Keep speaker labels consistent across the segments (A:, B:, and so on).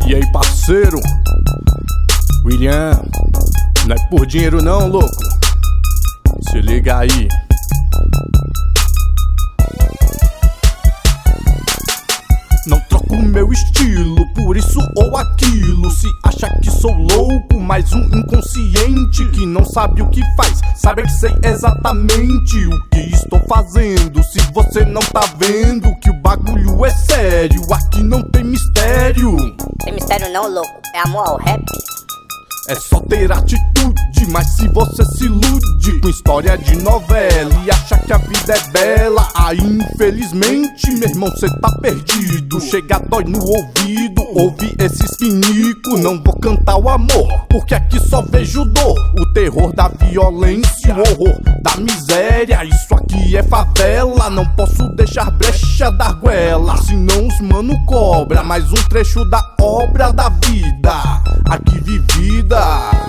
A: E aí, parceiro? William, não é por dinheiro não, louco. Se liga aí. Não troco meu estilo por isso ou aquilo. Se acha que sou louco, mais um inconsciente que não sabe o que faz. Sabe que sei exatamente o que estou fazendo. Se você não tá vendo que o bagulho é sério, aqui não tem mistério.
B: Tem mistério não, louco, é amor ao rap.
A: É só ter atitude, mas se você se ilude com história de novela e acha que a vida é bela, aí infelizmente, meu irmão, cê tá perdido. Chega, dói no ouvido, ouve esses pinico. Não vou cantar o amor, porque aqui só vejo dor. O terror da violência, o horror da miséria. Isso aqui é favela, não posso deixar brecha da goela, senão os mano cobra. Mais um trecho da obra da vida aqui vivida.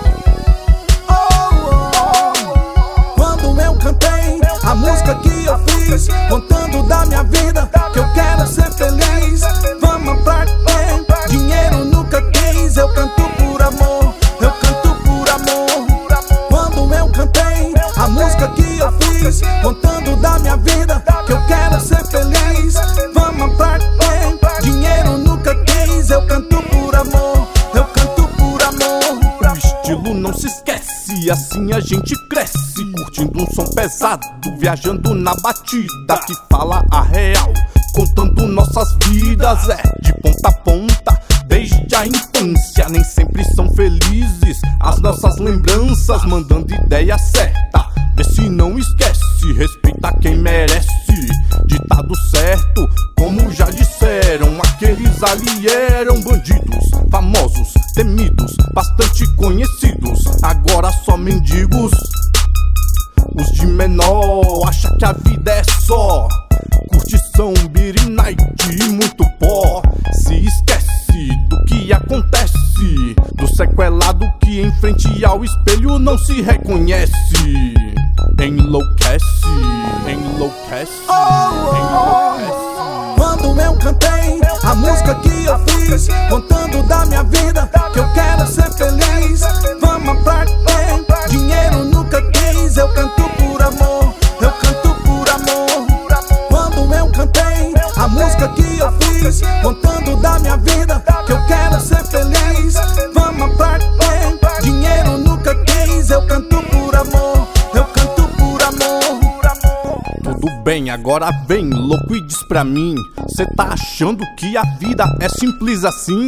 C: Quando eu cantei a música que eu fiz, contando da minha vida, que eu quero ser feliz. Vamos pra quê? Dinheiro nunca quis. Eu canto por amor, eu canto por amor. Quando eu cantei a música que eu fiz, contando da minha vida, que eu quero ser feliz. Vamos pra quê? Dinheiro nunca quis. Eu canto por amor, eu canto por amor.
A: O estilo não se esquece, assim a gente cresce, curtindo um som pesado, viajando na batida que fala a real, contando nossas vidas, de ponta a ponta, desde a infância. Nem sempre são felizes as nossas lembranças, mandando ideia certa, vê se não esquece, respeita quem merece. Ditado certo, como já disseram, aqueles ali eram bandidos, famosos, temidos, bastante conhecidos, agora só mendigos. Os de menor acham que a vida é só curtição, beer night e muito pó. Se esquece do que acontece, do sequelado que em frente ao espelho não se reconhece. Enlouquece, enlouquece, enlouquece.
C: Quando eu cantei a música que eu fiz, contando da minha vida, que eu quero ser feliz. Vamos pra quê? Dinheiro nunca quis. Eu canto por amor, eu canto por amor. Quando eu cantei a música que eu fiz, contando da minha vida, que eu quero ser feliz. Vamos pra quê? Dinheiro nunca quis. Eu canto por amor, eu canto por amor.
A: Tudo bem, agora vem, louco, e diz pra mim, cê tá achando que a vida é simples assim?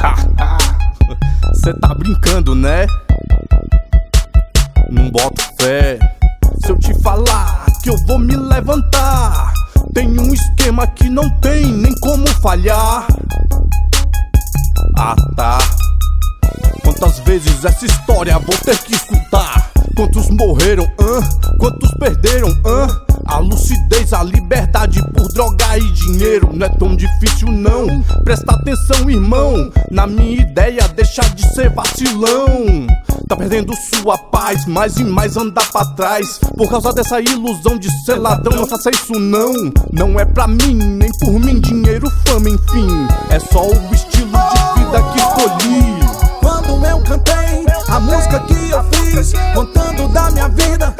A: Cê tá brincando, né? Não boto fé. Se eu te falar que eu vou me levantar, tem um esquema que não tem nem como falhar. Ah tá, quantas vezes essa história vou ter que escutar? Quantos morreram, quantos perderam, A lucidez, a liberdade por droga e dinheiro não é tão difícil não. Presta atenção, irmão, na minha ideia, deixa de ser vacilão. Tá perdendo sua paz, mais e mais anda pra trás, por causa dessa ilusão de ser ladrão. Não faça isso não, não é pra mim, nem por mim, dinheiro, fama, enfim. É só o estilo de vida que escolhi.
C: Quando eu cantei a música que eu fiz, contando da minha vida,